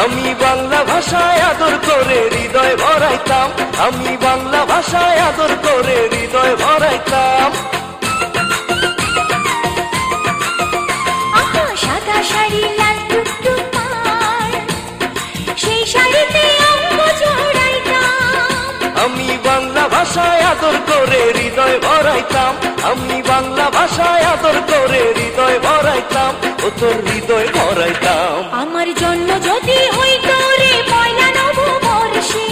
আমি বাংলা ভাষায় আদর করে হৃদয় ভরাইতাম, আমি বাংলা ভাষায় আদর করে হৃদয় ভরাইতাম। সাদা শাড়ি লাল টুকটুক পাড়, সেই শাড়িতে অঙ্গ জড়াইতাম। আমি বাংলা ভাষায় আদর করে হৃদয় ভরাইতাম, আমি বাংলা ভাষায় আদর করে হৃদয় ভরাইতাম, ও তোর হৃদয় ভরাইতাম। আমার জন্য যদি হইতো রে পয়লা নববর্ষে,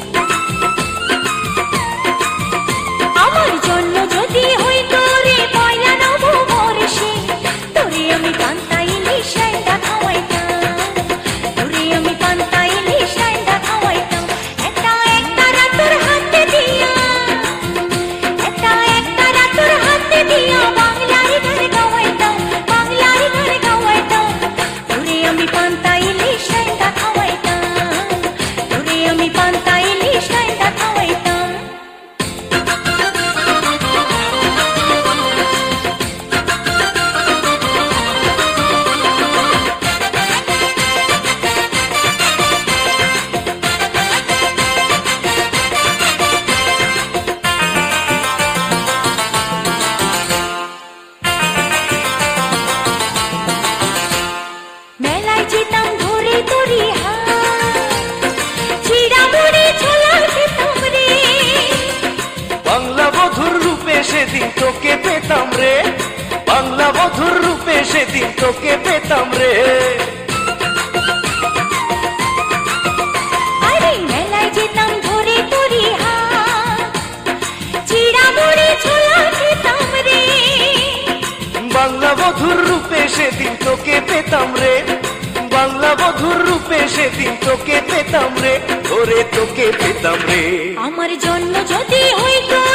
আমার জন্য যদি হইতো রে পয়লা নববর্ষে, তোরে আমি পান্তা ইলিশ রাইন্দা খাওয়াইতাম, তোরে আমি পান্তা ইলিশ রাইন্দা খাওয়াইতাম। একটা একটা রাতের হাতে দিয়া, একটা একটা রাতের হাতে দিয়া বাংলার গান গাওয়াইতাম, বাংলার গান গাওয়াইতাম। তোরে আমি পান্তা ইলিশ রাইন্দা খাওয়াইতাম, তোরে আমি পান্তা ইলিশ রাইন্দা খাওয়াইতাম। মেলায় যেতাম ধরে তোরি হাত, চিড়া মুড়ি ছোলা খেতাম রে। বাংলা বধুর রূপে সেদিন তোকে পেতাম রে, বাংলা বধুর রূপে সেদিন তোকে পেতাম রে। আরে মেলায় যেতাম ধরে তোরি হাত, চিড়া মুড়ি ছোলা খেতাম রে। বাংলা বধুর রূপে সেদিন তোকে পেতাম রে, বাংলা বধুর রূপে সেদিন তোকে পেতাম রে, ওরে তোকে পেতাম রে। আমার জন্য যদি হইতো